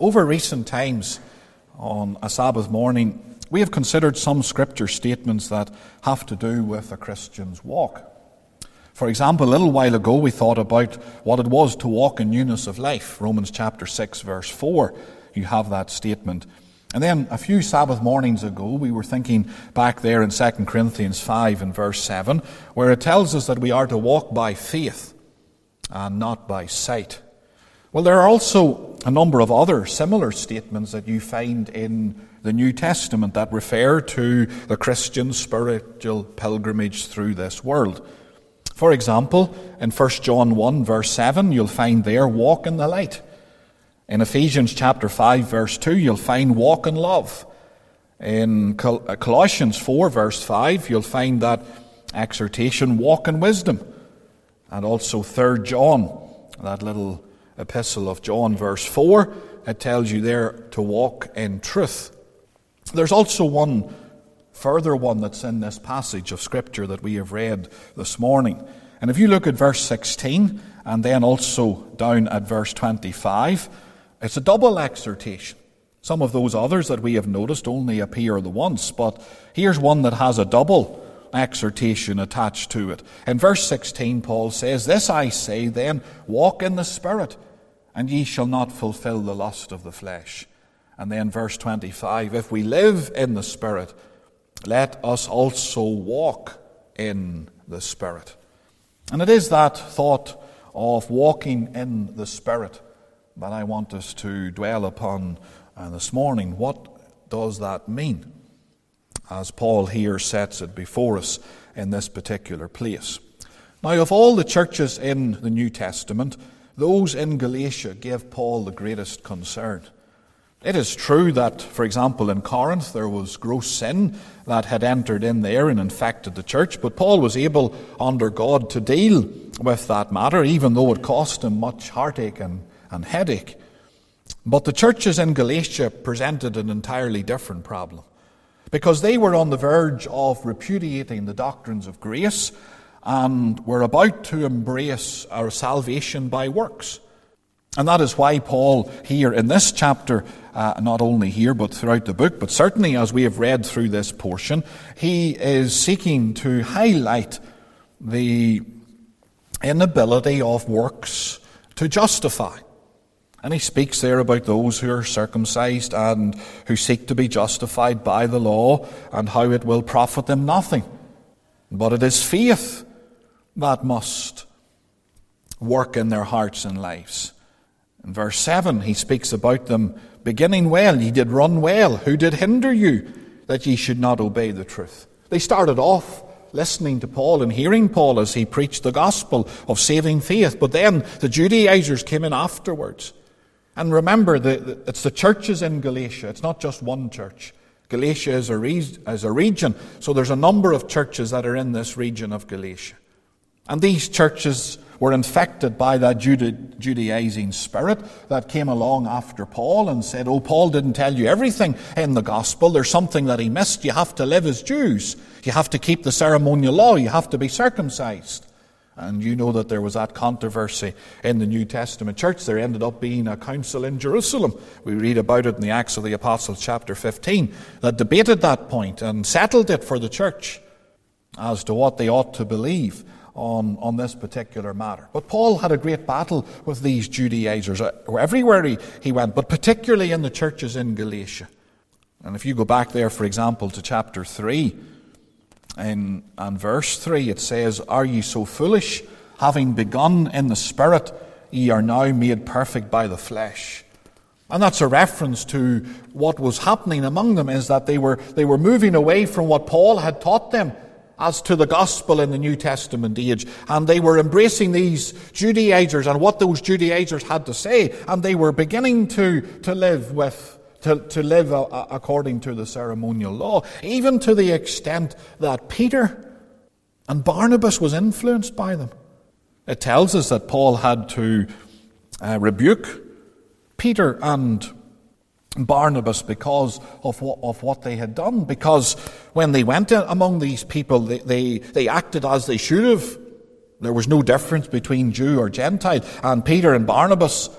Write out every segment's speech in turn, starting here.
Over recent times, on a Sabbath morning, we have considered some scripture statements that have to do with a Christian's walk. For example, a little while ago we thought about what it was to walk in newness of life. Romans chapter 6, verse 4, you have that statement. And then a few Sabbath mornings ago, we were thinking back there in 2 Corinthians 5 and verse 7, where it tells us that we are to walk by faith and not by sight. Well, there are also a number of other similar statements that you find in the New Testament that refer to the Christian spiritual pilgrimage through this world. For example, in 1 John 1, verse 7, you'll find there, walk in the light. In Ephesians chapter 5, verse 2, you'll find walk in love. In Colossians 4, verse 5, you'll find that exhortation, walk in wisdom. And also 3 John, that little epistle of John, verse 4, it tells you there to walk in truth. There's also one further one that's in this passage of Scripture that we have read this morning. And if you look at verse 16 and then also down at verse 25, it's a double exhortation. Some of those others that we have noticed only appear the once, but here's one that has a double exhortation attached to it. In verse 16, Paul says, "This I say then, walk in the Spirit, and ye shall not fulfill the lust of the flesh." And then verse 25, "If we live in the Spirit, let us also walk in the Spirit." And it is that thought of walking in the Spirit that I want us to dwell upon this morning. What does that mean? As Paul here sets it before us in this particular place. Now, of all the churches in the New Testament, those in Galatia gave Paul the greatest concern. It is true that, for example, in Corinth there was gross sin that had entered in there and infected the church, but Paul was able, under God, to deal with that matter, even though it cost him much heartache and headache. But the churches in Galatia presented an entirely different problem, because they were on the verge of repudiating the doctrines of grace and were about to embrace our salvation by works. And that is why Paul here in this chapter, not only here but throughout the book, but certainly as we have read through this portion, he is seeking to highlight the inability of works to justify. And he speaks there about those who are circumcised and who seek to be justified by the law and how it will profit them nothing. But it is faith that must work in their hearts and lives. In verse 7, he speaks about them beginning well. Ye did run well. Who did hinder you that ye should not obey the truth? They started off listening to Paul and hearing Paul as he preached the gospel of saving faith. But then the Judaizers came in afterwards. And remember, it's the churches in Galatia. It's not just one church. Galatia is a region. So there's a number of churches that are in this region of Galatia. And these churches were infected by that Judaizing spirit that came along after Paul and said, "Oh, Paul didn't tell you everything in the gospel. There's something that he missed. You have to live as Jews. You have to keep the ceremonial law. You have to be circumcised." And you know that there was that controversy in the New Testament church. There ended up being a council in Jerusalem. We read about it in the Acts of the Apostles chapter 15 that debated that point and settled it for the church as to what they ought to believe on this particular matter. But Paul had a great battle with these Judaizers everywhere he went, but particularly in the churches in Galatia. And if you go back there, for example, to chapter 3, and verse 3, it says, "Are ye so foolish, having begun in the Spirit, ye are now made perfect by the flesh." And that's a reference to what was happening among them, is that they were moving away from what Paul had taught them as to the gospel in the New Testament age. And they were embracing these Judaizers and what those Judaizers had to say. And they were beginning to live according to the ceremonial law, even to the extent that Peter and Barnabas was influenced by them. It tells us that Paul had to rebuke Peter and Barnabas because of what they had done. Because when they went among these people, they acted as they should have. There was no difference between Jew or Gentile. And Peter and Barnabas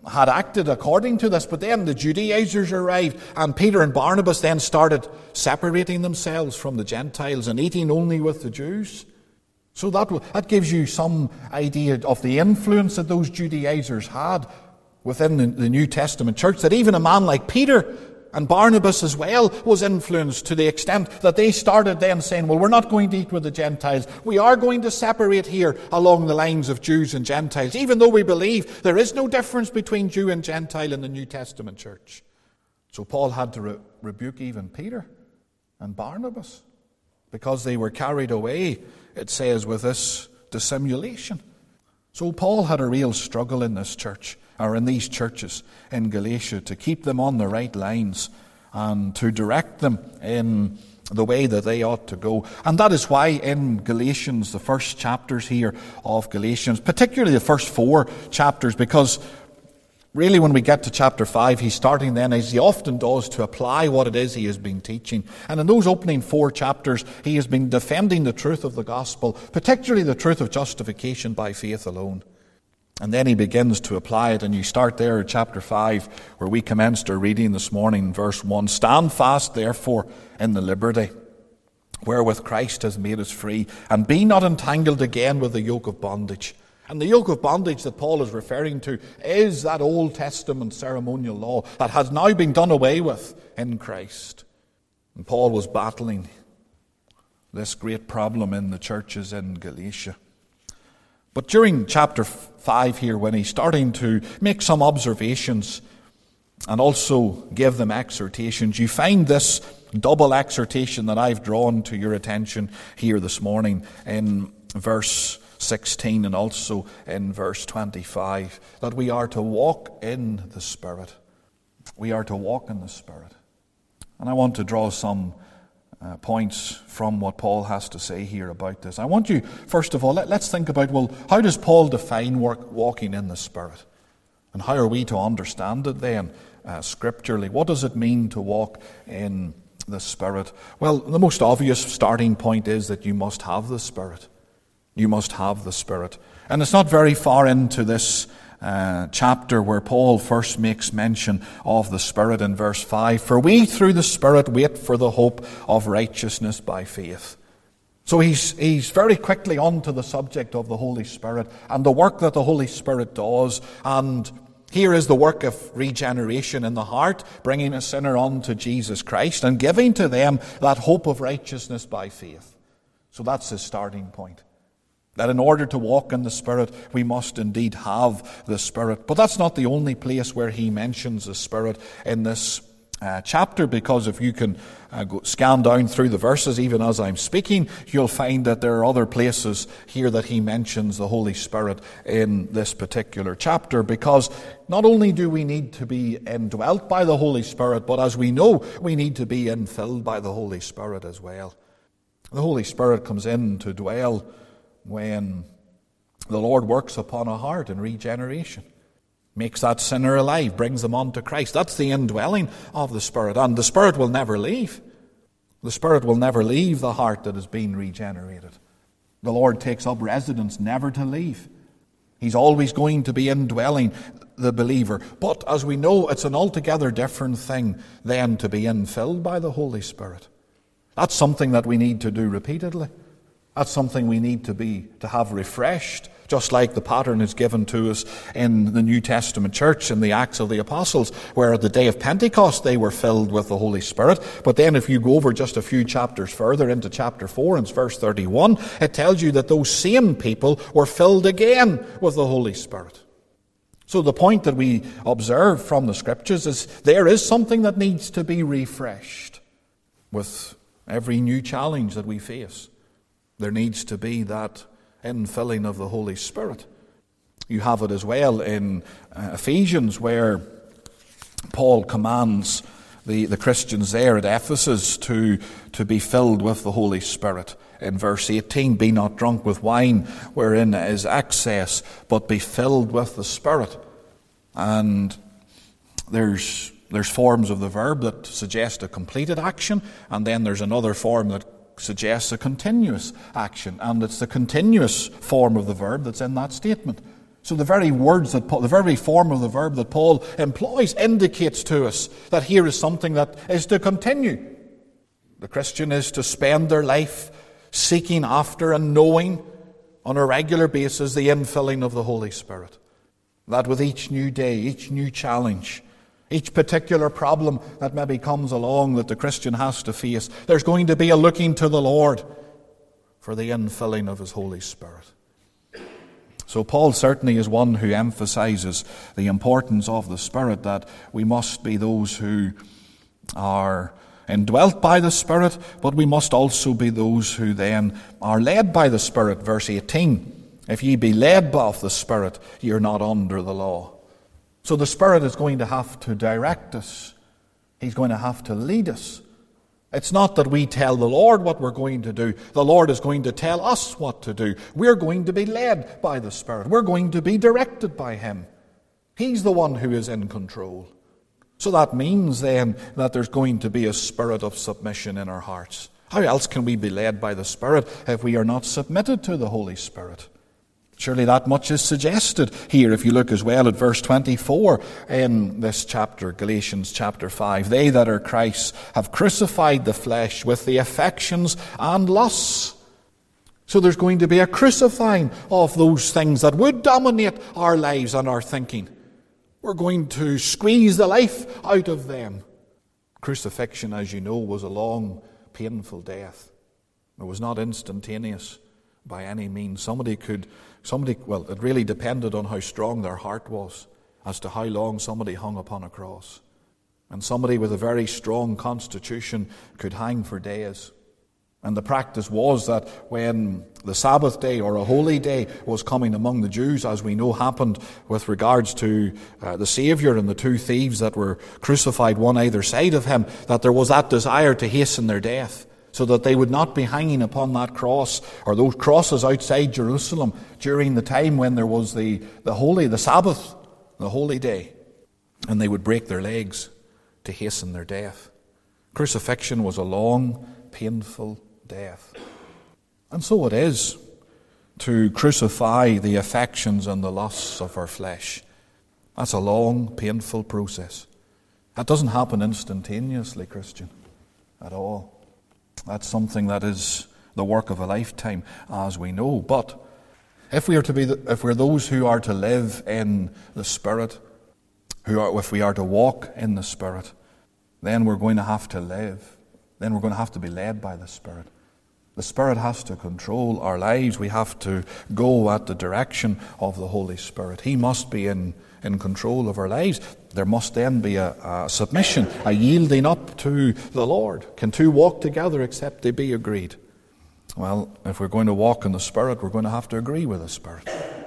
had acted according to this, but then the Judaizers arrived, and Peter and Barnabas then started separating themselves from the Gentiles and eating only with the Jews. So that gives you some idea of the influence that those Judaizers had within the New Testament church, that even a man like Peter and Barnabas as well was influenced to the extent that they started then saying, well, we're not going to eat with the Gentiles. We are going to separate here along the lines of Jews and Gentiles, even though we believe there is no difference between Jew and Gentile in the New Testament church. So Paul had to rebuke even Peter and Barnabas because they were carried away, it says, with this dissimulation. So Paul had a real struggle in this church, or in these churches in Galatia, to keep them on the right lines and to direct them in the way that they ought to go. And that is why in Galatians, the first chapters here of Galatians, particularly the first 4 chapters, because really when we get to chapter 5, he's starting then, as he often does, to apply what it is he has been teaching. And in those opening 4 chapters, he has been defending the truth of the gospel, particularly the truth of justification by faith alone. And then he begins to apply it, and you start there at chapter 5, where we commenced our reading this morning, verse 1. Stand fast, therefore, in the liberty wherewith Christ has made us free, and be not entangled again with the yoke of bondage. And the yoke of bondage that Paul is referring to is that Old Testament ceremonial law that has now been done away with in Christ. And Paul was battling this great problem in the churches in Galatia. But during chapter 5 here, when he's starting to make some observations and also give them exhortations, you find this double exhortation that I've drawn to your attention here this morning in verse 16 and also in verse 25, that we are to walk in the Spirit. We are to walk in the Spirit. And I want to draw some points from what Paul has to say here about this. I want you, first of all, let's think about, well, how does Paul define walking in the Spirit? And how are we to understand it then, scripturally? What does it mean to walk in the Spirit? Well, the most obvious starting point is that you must have the Spirit. You must have the Spirit. And it's not very far into this chapter where Paul first makes mention of the Spirit in verse 5. For we through the Spirit wait for the hope of righteousness by faith. So he's very quickly on to the subject of the Holy Spirit and the work that the Holy Spirit does. And here is the work of regeneration in the heart, bringing a sinner on to Jesus Christ and giving to them that hope of righteousness by faith. So that's his starting point. That in order to walk in the Spirit, we must indeed have the Spirit. But that's not the only place where he mentions the Spirit in this chapter, because if you can scan down through the verses, even as I'm speaking, you'll find that there are other places here that he mentions the Holy Spirit in this particular chapter, because not only do we need to be indwelt by the Holy Spirit, but as we know, we need to be infilled by the Holy Spirit as well. The Holy Spirit comes in to dwell when the Lord works upon a heart in regeneration, makes that sinner alive, brings them on to Christ. That's the indwelling of the Spirit, and the Spirit will never leave. The Spirit will never leave the heart that has been regenerated. The Lord takes up residence never to leave. He's always going to be indwelling the believer. But as we know, it's an altogether different thing than to be infilled by the Holy Spirit. That's something that we need to do repeatedly. That's something we need to have refreshed, just like the pattern is given to us in the New Testament church in the Acts of the Apostles, where at the day of Pentecost they were filled with the Holy Spirit. But then if you go over just a few chapters further into chapter 4 and verse 31, it tells you that those same people were filled again with the Holy Spirit. So the point that we observe from the Scriptures is there is something that needs to be refreshed with every new challenge that we face. There needs to be that infilling of the Holy Spirit. You have it as well in Ephesians, where Paul commands the Christians there at Ephesus to be filled with the Holy Spirit. In verse 18, be not drunk with wine wherein is excess, but be filled with the Spirit. And there's forms of the verb that suggest a completed action, and then there's another form that suggests a continuous action, and it's the continuous form of the verb that's in that statement. So the very words that the very form of the verb that Paul employs indicates to us that here is something that is to continue. The Christian is to spend their life seeking after and knowing on a regular basis the infilling of the Holy Spirit. That with each new day, each new challenge, each particular problem that maybe comes along that the Christian has to face, there's going to be a looking to the Lord for the infilling of His Holy Spirit. So Paul certainly is one who emphasizes the importance of the Spirit, that we must be those who are indwelt by the Spirit, but we must also be those who then are led by the Spirit. Verse 18, if ye be led of the Spirit, ye are not under the law. So the Spirit is going to have to direct us. He's going to have to lead us. It's not that we tell the Lord what we're going to do. The Lord is going to tell us what to do. We're going to be led by the Spirit. We're going to be directed by Him. He's the one who is in control. So that means then that there's going to be a spirit of submission in our hearts. How else can we be led by the Spirit if we are not submitted to the Holy Spirit? Surely that much is suggested here if you look as well at verse 24 in this chapter, Galatians chapter 5. They that are Christ's have crucified the flesh with the affections and lusts. So there's going to be a crucifying of those things that would dominate our lives and our thinking. We're going to squeeze the life out of them. Crucifixion, as you know, was a long, painful death. It was not instantaneous by any means. Well, it really depended on how strong their heart was as to how long somebody hung upon a cross. And somebody with a very strong constitution could hang for days. And the practice was that when the Sabbath day or a holy day was coming among the Jews, as we know happened with regards to the Saviour and the two thieves that were crucified one either side of Him, that there was that desire to hasten their death, so that they would not be hanging upon that cross or those crosses outside Jerusalem during the time when there was the Sabbath, the holy day, and they would break their legs to hasten their death. Crucifixion was a long, painful death. And so it is to crucify the affections and the lusts of our flesh. That's a long, painful process. That doesn't happen instantaneously, Christian, at all. That's something that is the work of a lifetime, as we know. But if we're those who are to live in the Spirit, if we are to walk in the Spirit, then we're going to have to live. Then we're going to have to be led by the Spirit. The Spirit has to control our lives. We have to go at the direction of the Holy Spirit. He must be in control of our lives. There must then be a submission, a yielding up to the Lord. Can two walk together except they be agreed? Well, if we're going to walk in the Spirit, we're going to have to agree with the Spirit.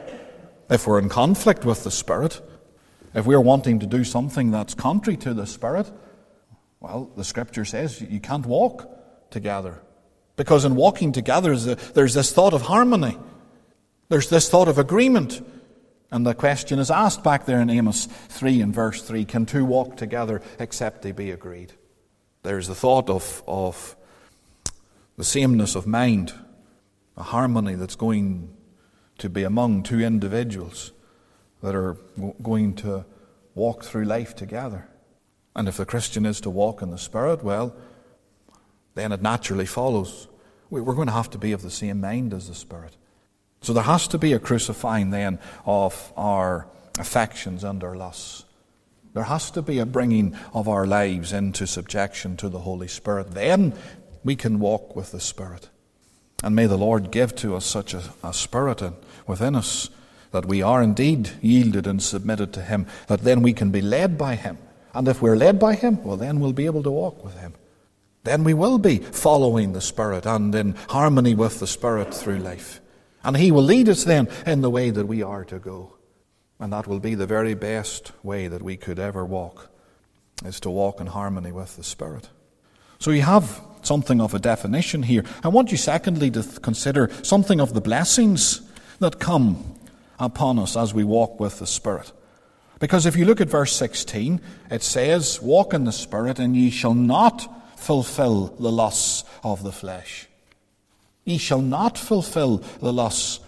If we're in conflict with the Spirit, if we're wanting to do something that's contrary to the Spirit, well, the Scripture says you can't walk together. Because in walking together, there's this thought of harmony. There's this thought of agreement. And the question is asked back there in Amos 3 and verse 3, can two walk together except they be agreed? There's the thought of the sameness of mind, a harmony that's going to be among two individuals that are going to walk through life together. And if the Christian is to walk in the Spirit, well, then it naturally follows we're going to have to be of the same mind as the Spirit. So there has to be a crucifying then of our affections and our lusts. There has to be a bringing of our lives into subjection to the Holy Spirit. Then we can walk with the Spirit. And may the Lord give to us such a spirit within us that we are indeed yielded and submitted to Him, that then we can be led by Him. And if we're led by Him, well, then we'll be able to walk with Him. Then we will be following the Spirit and in harmony with the Spirit through life. And He will lead us then in the way that we are to go. And that will be the very best way that we could ever walk, is to walk in harmony with the Spirit. So you have something of a definition here. I want you secondly to consider something of the blessings that come upon us as we walk with the Spirit. Because if you look at verse 16, it says, walk in the Spirit and ye shall not fulfill the lusts of the flesh. Ye shall not fulfill the lusts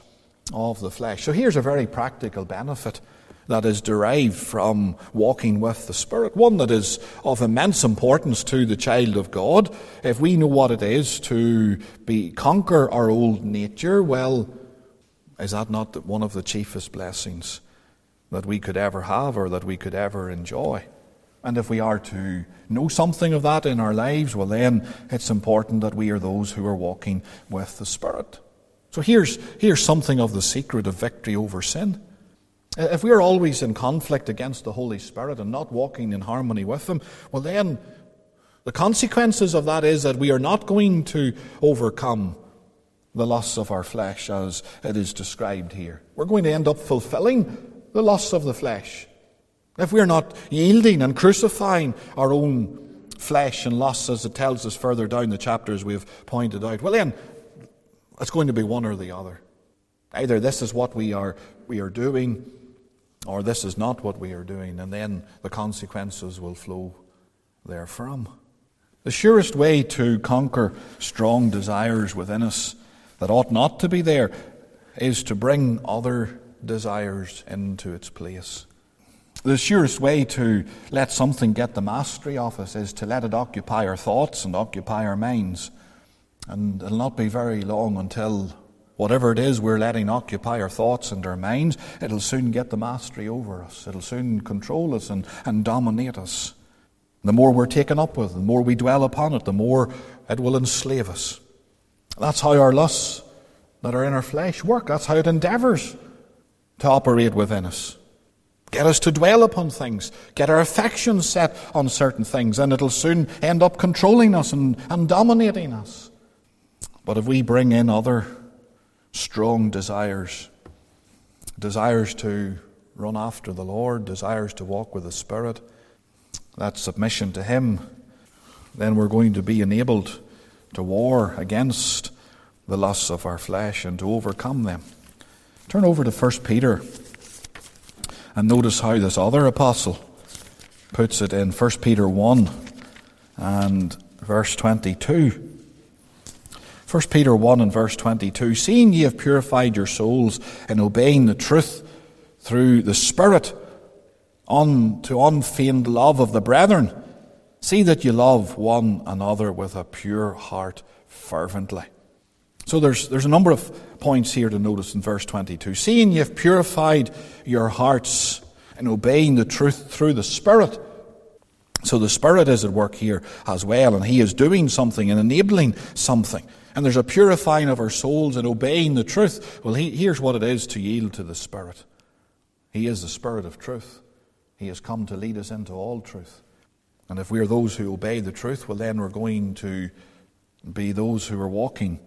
of the flesh. So here's a very practical benefit that is derived from walking with the Spirit, one that is of immense importance to the child of God. If we know what it is to conquer our old nature, well, is that not one of the chiefest blessings that we could ever have or that we could ever enjoy? And if we are to know something of that in our lives, well then it's important that we are those who are walking with the Spirit. So here's something of the secret of victory over sin. If we are always in conflict against the Holy Spirit and not walking in harmony with Him, well then the consequences of that is that we are not going to overcome the lusts of our flesh as it is described here. We're going to end up fulfilling the lusts of the flesh. If we're not yielding and crucifying our own flesh and lusts, as it tells us further down the chapters we've pointed out, well then it's going to be one or the other. Either this is what we are doing, or this is not what we are doing, and then the consequences will flow therefrom. The surest way to conquer strong desires within us that ought not to be there is to bring other desires into its place. The surest way to let something get the mastery of us is to let it occupy our thoughts and occupy our minds. And it'll not be very long until whatever it is we're letting occupy our thoughts and our minds, it'll soon get the mastery over us. It'll soon control us and dominate us. The more we're taken up with, the more we dwell upon it, the more it will enslave us. That's how our lusts that are in our flesh work. That's how it endeavours to operate within us. Get us to dwell upon things. Get our affections set on certain things, and it'll soon end up controlling us and dominating us. But if we bring in other strong desires to run after the Lord, desires to walk with the Spirit, that submission to Him, then we're going to be enabled to war against the lusts of our flesh and to overcome them. Turn over to 1 Peter and notice how this other apostle puts it in 1 Peter 1 and verse 22. 1 Peter 1 and verse 22, seeing ye have purified your souls in obeying the truth through the Spirit to unfeigned love of the brethren, see that you love one another with a pure heart fervently. So there's a number of points here to notice in verse 22. Seeing ye have purified your hearts in obeying the truth through the Spirit. So the Spirit is at work here as well, and He is doing something and enabling something. And there's a purifying of our souls and obeying the truth. Well, here's what it is to yield to the Spirit. He is the Spirit of truth. He has come to lead us into all truth. And if we are those who obey the truth, well then we're going to be those who are walking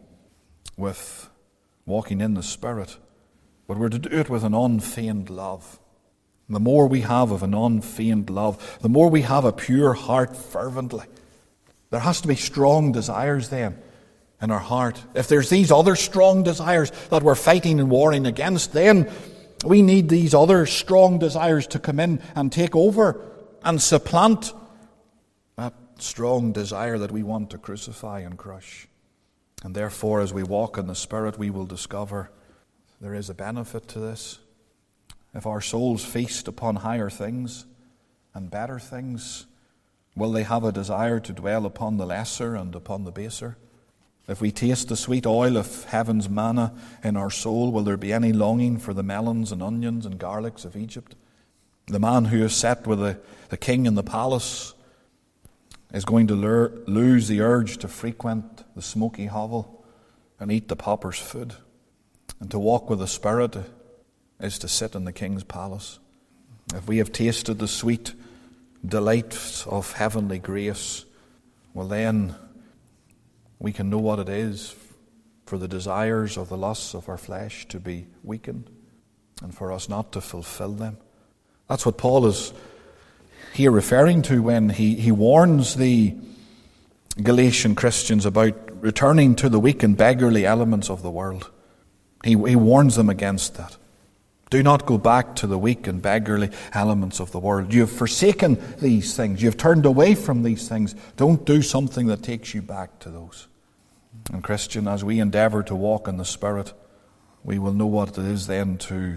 in the Spirit. But we're to do it with an unfeigned love. And the more we have of an unfeigned love, the more we have a pure heart fervently. There has to be strong desires then in our heart. If there's these other strong desires that we're fighting and warring against, then we need these other strong desires to come in and take over and supplant that strong desire that we want to crucify and crush. And therefore, as we walk in the Spirit, we will discover there is a benefit to this. If our souls feast upon higher things and better things, will they have a desire to dwell upon the lesser and upon the baser? If we taste the sweet oil of heaven's manna in our soul, will there be any longing for the melons and onions and garlics of Egypt? The man who is set with the king in the palace is going to lose the urge to frequent the smoky hovel and eat the pauper's food. And to walk with the Spirit is to sit in the king's palace. If we have tasted the sweet delights of heavenly grace, well then we can know what it is for the desires of the lusts of our flesh to be weakened and for us not to fulfill them. That's what Paul is here referring to when he warns the Galatian Christians about returning to the weak and beggarly elements of the world. He warns them against that. Do not go back to the weak and beggarly elements of the world. You have forsaken these things. You have turned away from these things. Don't do something that takes you back to those. And Christian, as we endeavour to walk in the Spirit, we will know what it is then to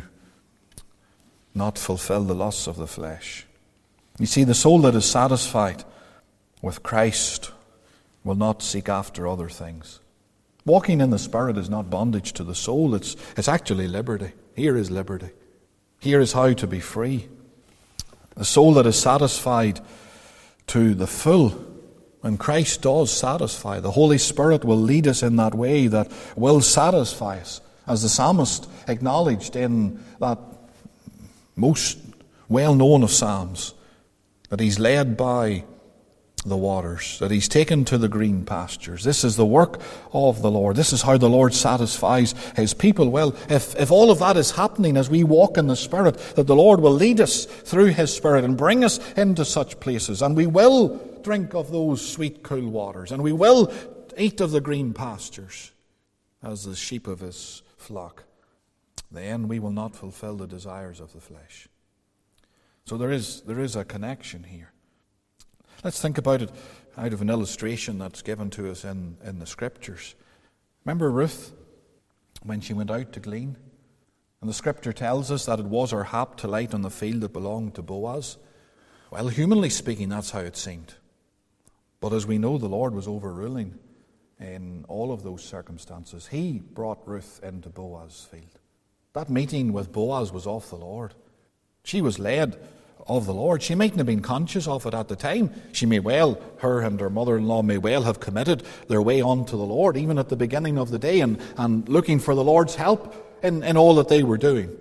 not fulfill the lusts of the flesh. You see, the soul that is satisfied with Christ will not seek after other things. Walking in the Spirit is not bondage to the soul, it's actually liberty. Here is liberty. Here is how to be free. The soul that is satisfied to the full, when Christ does satisfy, the Holy Spirit will lead us in that way that will satisfy us. As the psalmist acknowledged in that most well-known of psalms, that he's led by the waters, that he's taken to the green pastures. This is the work of the Lord. This is how the Lord satisfies his people. Well, if all of that is happening as we walk in the Spirit, that the Lord will lead us through his Spirit and bring us into such places, and we will drink of those sweet, cool waters, and we will eat of the green pastures as the sheep of his flock, then we will not fulfill the desires of the flesh. So there is a connection here. Let's think about it out of an illustration that's given to us in the Scriptures. Remember Ruth, when she went out to glean? And the Scripture tells us that it was her hap to light on the field that belonged to Boaz. Well, humanly speaking, that's how it seemed. But as we know, the Lord was overruling in all of those circumstances. He brought Ruth into Boaz's field. That meeting with Boaz was of the Lord. She was led of the Lord. She mightn't have been conscious of it at the time. She may well, her and her mother-in-law may well have committed their way on to the Lord, even at the beginning of the day, and looking for the Lord's help in all that they were doing.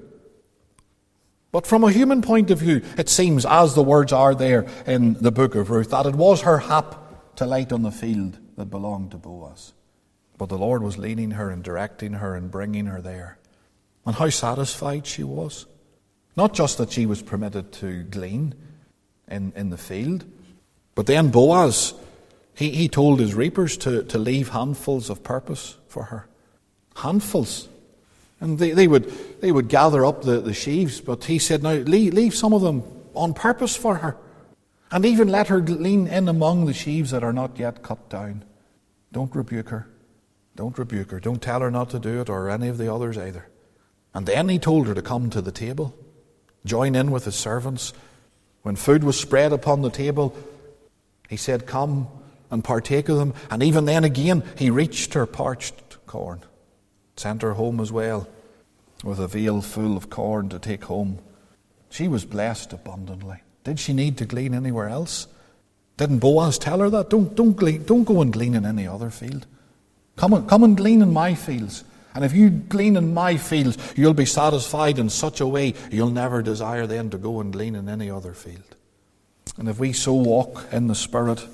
But from a human point of view, it seems, as the words are there in the book of Ruth, that it was her hap to light on the field that belonged to Boaz. But the Lord was leading her and directing her and bringing her there. And how satisfied she was. Not just that she was permitted to glean in the field, but then Boaz, he told his reapers to leave handfuls of purpose for her. Handfuls. And they would gather up the sheaves, but he said, now leave some of them on purpose for her. And even let her glean in among the sheaves that are not yet cut down. Don't rebuke her. Don't rebuke her. Don't tell her not to do it, or any of the others either. And then he told her to come to the table. Join in with his servants. When food was spread upon the table, he said, come and partake of them. And even then again, he reached her parched corn. Sent her home as well, with a veal full of corn to take home. She was blessed abundantly. Did she need to glean anywhere else? Didn't Boaz tell her that? Don't go and glean in any other field. Come and glean in my fields. And if you glean in my fields, you'll be satisfied in such a way you'll never desire then to go and glean in any other field. And if we so walk in the Spirit,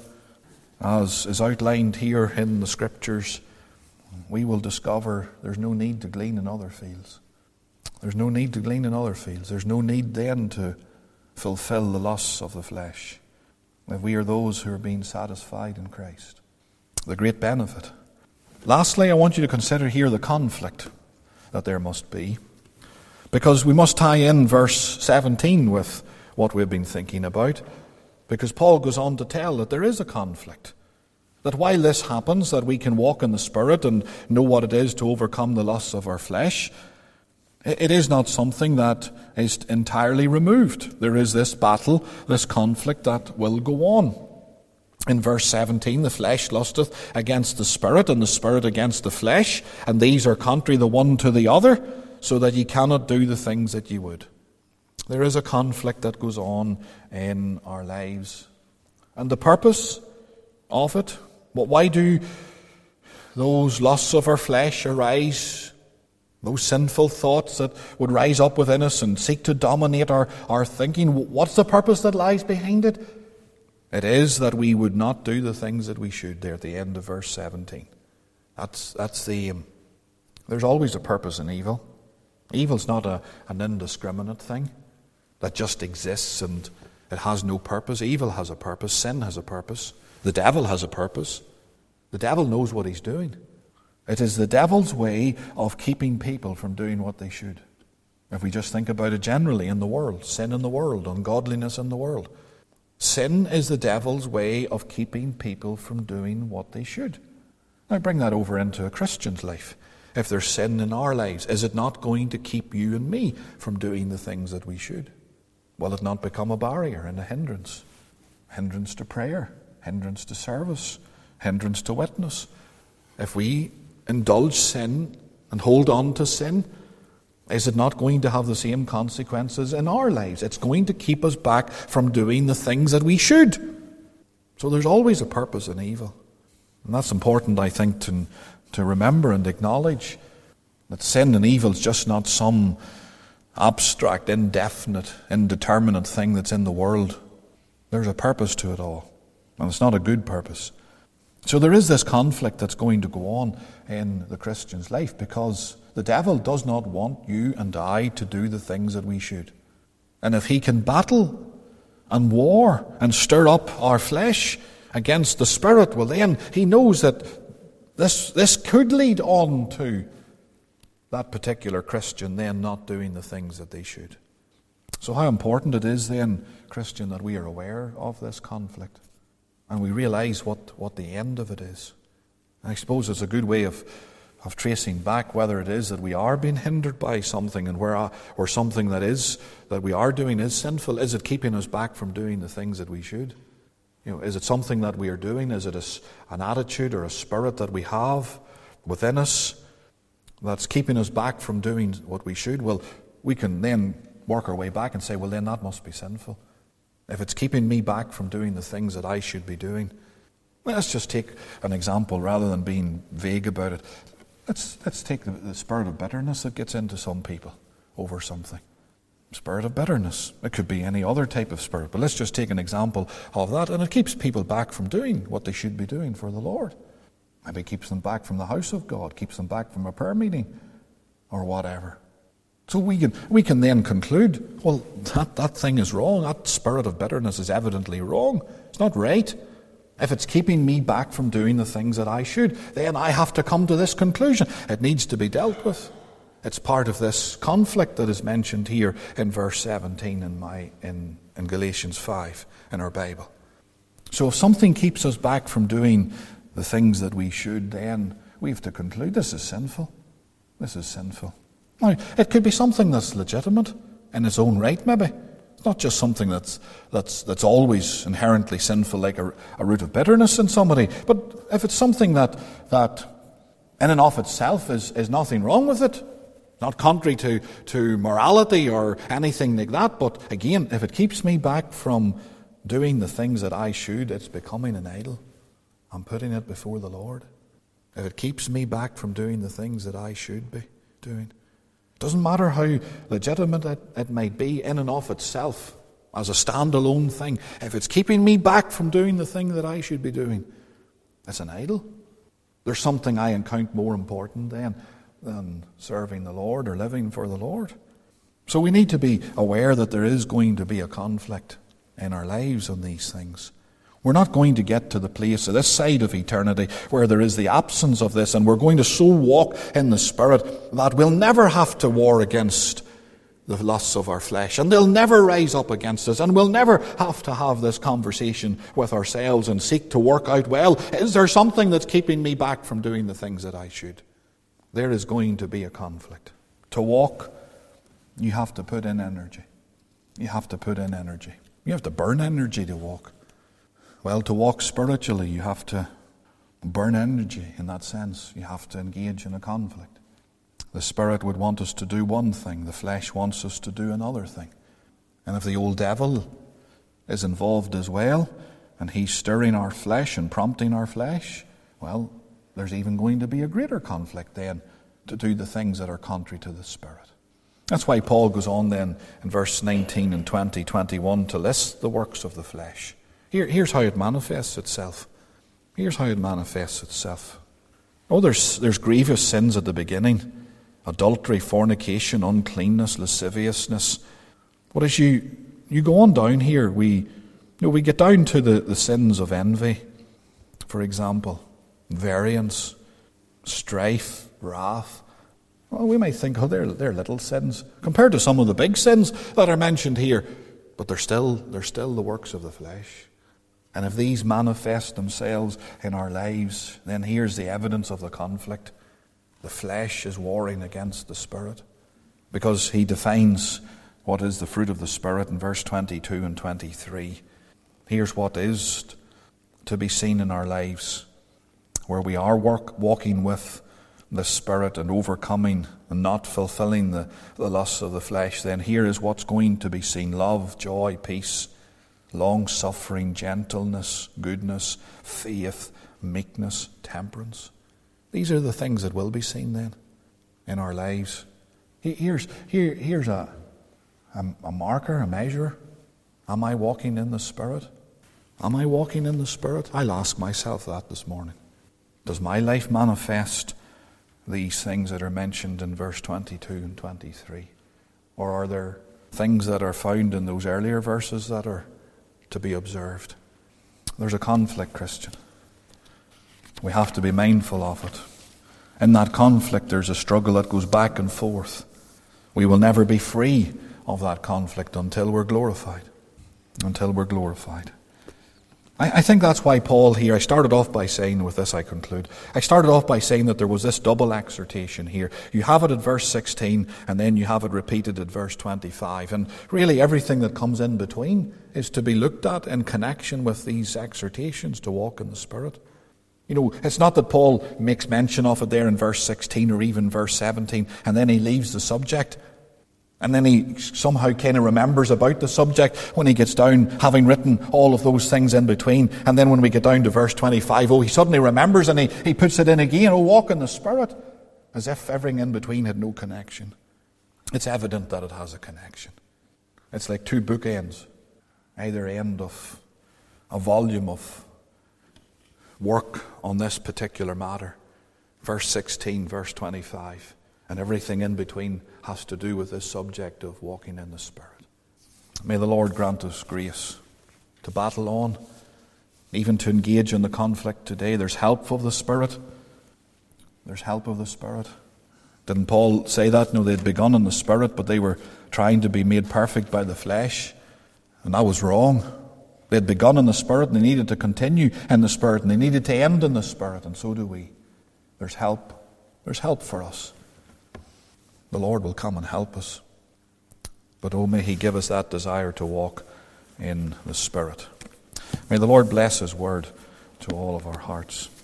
as is outlined here in the Scriptures, we will discover there's no need to glean in other fields. There's no need to glean in other fields. There's no need then to fulfill the lusts of the flesh. If we are those who are being satisfied in Christ. The great benefit. Lastly, I want you to consider here the conflict that there must be, because we must tie in verse 17 with what we've been thinking about, because Paul goes on to tell that there is a conflict, that while this happens, that we can walk in the Spirit and know what it is to overcome the lusts of our flesh, it is not something that is entirely removed. There is this battle, this conflict that will go on. In verse 17, the flesh lusteth against the Spirit, and the Spirit against the flesh, and these are contrary the one to the other, so that ye cannot do the things that ye would. There is a conflict that goes on in our lives. And the purpose of it, why do those lusts of our flesh arise? Those sinful thoughts that would rise up within us and seek to dominate our thinking. What's the purpose that lies behind it? It is that we would not do the things that we should there at the end of verse 17. That's the aim. There's always a purpose in evil. Evil's not an indiscriminate thing that just exists and it has no purpose. Evil has a purpose. Sin has a purpose. The devil has a purpose. The devil knows what he's doing. It is the devil's way of keeping people from doing what they should. If we just think about it generally in the world, sin in the world, ungodliness in the world. Sin is the devil's way of keeping people from doing what they should. Now bring that over into a Christian's life. if there's sin in our lives, is it not going to keep you and me from doing the things that we should? Will it not become a barrier and a hindrance? Hindrance to prayer, hindrance to service, hindrance to witness. If we indulge sin and hold on to sin, is it not going to have the same consequences in our lives? It's going to keep us back from doing the things that we should. So there's always a purpose in evil. And that's important, I think, to remember and acknowledge that sin and evil is just not some abstract, indefinite, indeterminate thing that's in the world. There's a purpose to it all. And it's not a good purpose. So there is this conflict that's going to go on in the Christian's life, because the devil does not want you and I to do the things that we should. And if he can battle and war and stir up our flesh against the Spirit, well then he knows that this could lead on to that particular Christian then not doing the things that they should. So how important it is then, Christian, that we are aware of this conflict and we realize what the end of it is. And I suppose it's a good way of tracing back whether it is that we are being hindered by something, and or something that we are doing is sinful. Is it keeping us back from doing the things that we should? Is it something that we are doing? Is it an attitude or a spirit that we have within us that's keeping us back from doing what we should? Well, we can then work our way back and say, well, then that must be sinful. If it's keeping me back from doing the things that I should be doing. Let's just take an example rather than being vague about it. Let's take the spirit of bitterness that gets into some people over something. Spirit of bitterness. It could be any other type of spirit, but let's just take an example of that, and it keeps people back from doing what they should be doing for the Lord. Maybe it keeps them back from the house of God, keeps them back from a prayer meeting, or whatever. So we can then conclude, well, that thing is wrong. That spirit of bitterness is evidently wrong. It's not right. If it's keeping me back from doing the things that I should, then I have to come to this conclusion. It needs to be dealt with. It's part of this conflict that is mentioned here in verse 17 in Galatians 5 in our Bible. So if something keeps us back from doing the things that we should, then we have to conclude this is sinful. This is sinful. Now, it could be something that's legitimate in its own right, maybe. It's not just something that's always inherently sinful, like a root of bitterness in somebody. But if it's something that in and of itself is nothing wrong with it, not contrary to morality or anything like that, but again, if it keeps me back from doing the things that I should, it's becoming an idol. I'm putting it before the Lord. If it keeps me back from doing the things that I should be doing. Doesn't matter how legitimate it might be in and of itself as a standalone thing. If it's keeping me back from doing the thing that I should be doing, it's an idol. There's something I count more important than serving the Lord or living for the Lord. So we need to be aware that there is going to be a conflict in our lives on these things. We're not going to get to the place of this side of eternity where there is the absence of this, and we're going to so walk in the Spirit that we'll never have to war against the lusts of our flesh, and they'll never rise up against us, and we'll never have to have this conversation with ourselves and seek to work out, well, is there something that's keeping me back from doing the things that I should? There is going to be a conflict. To walk, you have to put in energy. You have to put in energy. You have to burn energy to walk. Well, to walk spiritually, you have to burn energy in that sense. You have to engage in a conflict. The Spirit would want us to do one thing. The flesh wants us to do another thing. And if the old devil is involved as well, and he's stirring our flesh and prompting our flesh, well, there's even going to be a greater conflict then to do the things that are contrary to the Spirit. That's why Paul goes on then in verse 19 and 20, 21 to list the works of the flesh. Here's how it manifests itself. Here's how it manifests itself. Oh, there's grievous sins at the beginning. Adultery, fornication, uncleanness, lasciviousness. But as you go on down here, we get down to the sins of envy, for example, variance, strife, wrath. Well, we might think, they're little sins compared to some of the big sins that are mentioned here, but they're still the works of the flesh. And if these manifest themselves in our lives, then here's the evidence of the conflict. The flesh is warring against the Spirit, because he defines what is the fruit of the Spirit in verse 22 and 23. Here's what is to be seen in our lives, where we are walking with the Spirit and overcoming and not fulfilling the lusts of the flesh. Then here is what's going to be seen: love, joy, peace, long-suffering, gentleness, goodness, faith, meekness, temperance. These are the things that will be seen then in our lives. Here's a marker, a measure. Am I walking in the Spirit? Am I walking in the Spirit? I'll ask myself that this morning. Does my life manifest these things that are mentioned in verse 22 and 23? Or are there things that are found in those earlier verses that are to be observed? There's a conflict, Christian. We have to be mindful of it. In that conflict, there's a struggle that goes back and forth. We will never be free of that conflict until we're glorified. Until we're glorified. I think that's why Paul here, I started off by saying, with this I conclude, I started off by saying that there was this double exhortation here. You have it at verse 16, and then you have it repeated at verse 25. And really everything that comes in between is to be looked at in connection with these exhortations to walk in the Spirit. You know, it's not that Paul makes mention of it there in verse 16 or even verse 17, and then he leaves the subject. And then he somehow kind of remembers about the subject when he gets down, having written all of those things in between. And then when we get down to verse 25, he suddenly remembers and he puts it in again. Walk in the Spirit, as if everything in between had no connection. It's evident that it has a connection. It's like two bookends, either end of a volume of work on this particular matter. Verse 16, verse 25. And everything in between has to do with this subject of walking in the Spirit. May the Lord grant us grace to battle on, even to engage in the conflict today. There's help of the Spirit. There's help of the Spirit. Didn't Paul say that? No, they'd begun in the Spirit, but they were trying to be made perfect by the flesh. And that was wrong. They'd begun in the Spirit, and they needed to continue in the Spirit, and they needed to end in the Spirit, and so do we. There's help. There's help for us. The Lord will come and help us. But may He give us that desire to walk in the Spirit. May the Lord bless His word to all of our hearts.